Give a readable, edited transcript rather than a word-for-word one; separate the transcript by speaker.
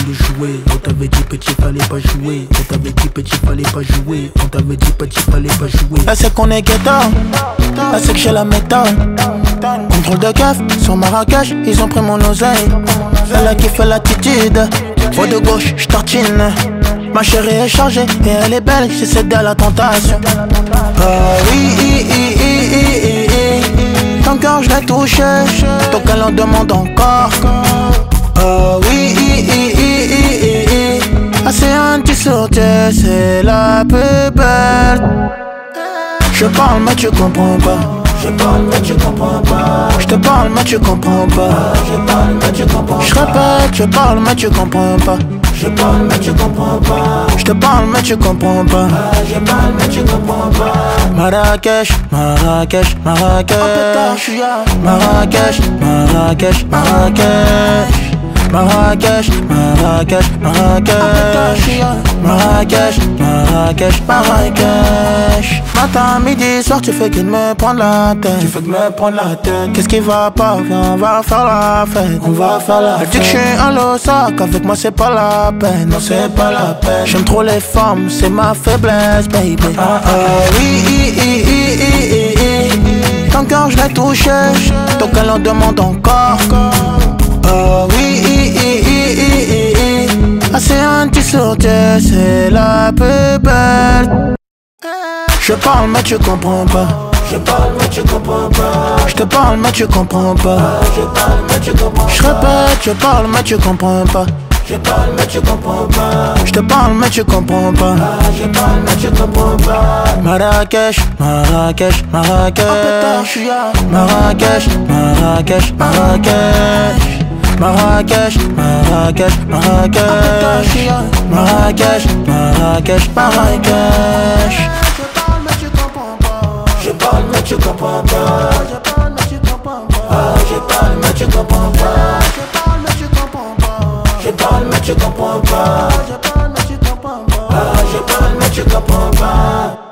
Speaker 1: voulu jouer. On t'avait dit petit fallait pas jouer. On t'avait dit petit fallait pas jouer. On t'avait dit petit fallait pas jouer.
Speaker 2: Là c'est qu'on est ghetto, là c'est que j'ai la méthode. Contrôle de keuf sur Marrakech, ils ont pris mon oseille. Elle a kiffé l'attitude, voix de gauche, j'tartine. Ma chérie est chargée et elle est belle, j'ai cédé à la tentation. Oui, ton cœur je l'ai touché, donc elle en demande encore. Oui, assez anti-sortie, c'est la plus belle. Je parle mais tu comprends pas.
Speaker 3: Je parle mais tu comprends pas.
Speaker 2: Je te parle mais tu comprends pas.
Speaker 3: Je parle mais tu comprends pas.
Speaker 2: Je répète, je parle mais tu comprends pas.
Speaker 3: Je parle mais tu comprends pas.
Speaker 2: Je te parle mais tu comprends pas.
Speaker 3: Je parle mais tu comprends pas.
Speaker 2: Marrakech, Marrakech, Marrakech. Marrakech, Marrakech, Marrakech. Marrakech, Marrakech, Marrakech. Marrakech, Marrakech, Marrakech. Matin, midi, soir, tu fais que de me prendre la tête.
Speaker 3: Tu fais que me prendre la tête.
Speaker 2: Qu'est-ce qui va pas? Viens, on va faire la fête.
Speaker 3: On va faire la fête.
Speaker 2: Elle dit que je suis un losac, avec moi c'est pas la peine.
Speaker 3: Non c'est pas la peine.
Speaker 2: J'aime trop les femmes, c'est ma faiblesse, baby. Oui, ton cœur je l'ai touché, donc elle en demande encore. Oui, assez anti-sortie, c'est la plus belle. Je parle mais tu comprends pas.
Speaker 3: Je parle mais tu comprends pas.
Speaker 2: Je te parle mais tu comprends pas.
Speaker 3: Je parle mais tu comprends pas.
Speaker 2: Je répète, je parle mais tu comprends pas.
Speaker 3: Je parle mais tu comprends pas.
Speaker 2: Je te parle mais tu comprends pas.
Speaker 3: Je parle mais tu comprends pas.
Speaker 2: Marrakech, Marrakech, Marrakech. Marrakech, Marrakech, Marrakech. Marrakech, Marrakech, Marrakech. Marrakech, Marrakech, Marrakech.
Speaker 3: Je parle mais tu comprends pas.
Speaker 2: Je parle mais tu comprends pas.
Speaker 3: Je parle mais tu comprends pas.
Speaker 2: Je parle mais tu comprends pas.
Speaker 3: Je parle mais tu comprends pas.
Speaker 2: Je parle mais tu comprends pas.
Speaker 3: Je parle mais tu comprends pas.